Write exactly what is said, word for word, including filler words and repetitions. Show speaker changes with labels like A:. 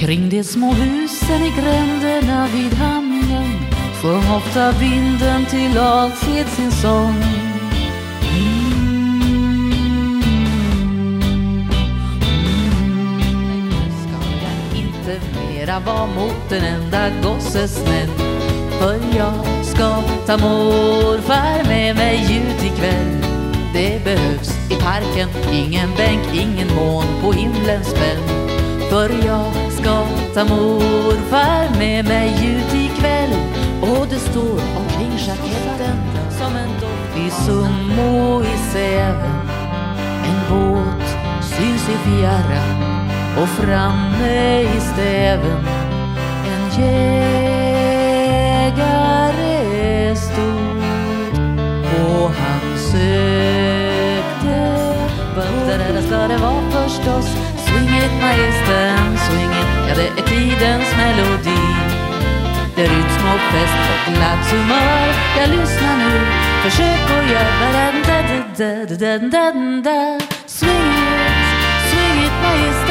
A: Kring de små husen i gränderna vid hamnen sjöng ofta vinden till avsked sin sång. Mera var mot en enda gossesnäll, för jag ska ta morfar med mig ut ikväll. Det behövs i parken ingen bänk, ingen mån på himlens spänn, för jag ska ta morfar med mig ut ikväll. Och det står omkring jaketten som en doft i Summo i Säven. En båt syns i fjärran och framme i stäven en jägare stod, och han sökte. Där ska det vara förstås swing it majestän, swing it, ja det är tidens melodi. Det rytms och fest och glatt humör. Jag lyssnar nu, försök att göra den da da da da da da. Swing it, swing it majestän.